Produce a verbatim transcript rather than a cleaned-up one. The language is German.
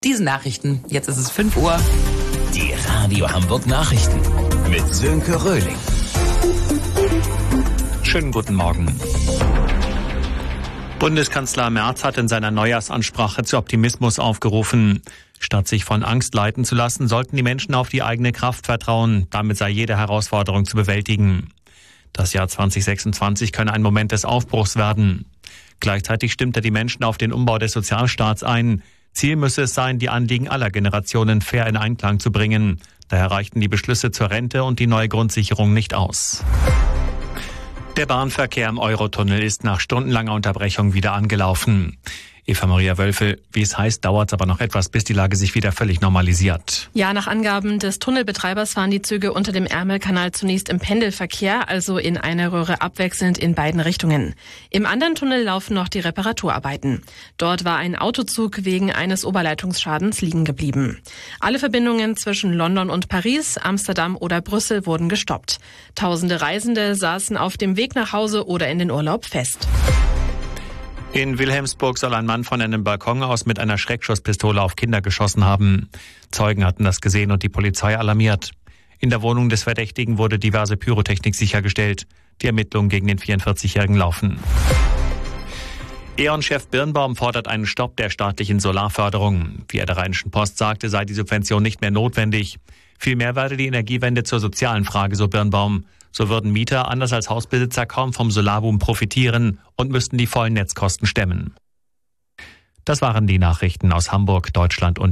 Diesen Nachrichten, jetzt ist es fünf Uhr. Die Radio Hamburg Nachrichten mit Sönke Röhling. Schönen guten Morgen. Bundeskanzler Merz hat in seiner Neujahrsansprache zu Optimismus aufgerufen. Statt sich von Angst leiten zu lassen, sollten die Menschen auf die eigene Kraft vertrauen. Damit sei jede Herausforderung zu bewältigen. Das Jahr zwanzig sechsundzwanzig könne ein Moment des Aufbruchs werden. Gleichzeitig stimmt er die Menschen auf den Umbau des Sozialstaats ein. Ziel müsse es sein, die Anliegen aller Generationen fair in Einklang zu bringen. Daher reichten die Beschlüsse zur Rente und die neue Grundsicherung nicht aus. Der Bahnverkehr im Eurotunnel ist nach stundenlanger Unterbrechung wieder angelaufen. Eva Maria Wölfel, wie es heißt, dauert es aber noch etwas, bis die Lage sich wieder völlig normalisiert. Ja, nach Angaben des Tunnelbetreibers fahren die Züge unter dem Ärmelkanal zunächst im Pendelverkehr, also in einer Röhre abwechselnd in beiden Richtungen. Im anderen Tunnel laufen noch die Reparaturarbeiten. Dort war ein Autozug wegen eines Oberleitungsschadens liegen geblieben. Alle Verbindungen zwischen London und Paris, Amsterdam oder Brüssel wurden gestoppt. Tausende Reisende saßen auf dem Weg nach Hause oder in den Urlaub fest. In Wilhelmsburg soll ein Mann von einem Balkon aus mit einer Schreckschusspistole auf Kinder geschossen haben. Zeugen hatten das gesehen und die Polizei alarmiert. In der Wohnung des Verdächtigen wurde diverse Pyrotechnik sichergestellt. Die Ermittlungen gegen den vierundvierzigjährigen laufen. E ON-Chef Birnbaum fordert einen Stopp der staatlichen Solarförderung. Wie er der Rheinischen Post sagte, sei die Subvention nicht mehr notwendig. Vielmehr werde die Energiewende zur sozialen Frage, so Birnbaum. So würden Mieter anders als Hausbesitzer kaum vom Solarboom profitieren und müssten die vollen Netzkosten stemmen. Das waren die Nachrichten aus Hamburg, Deutschland und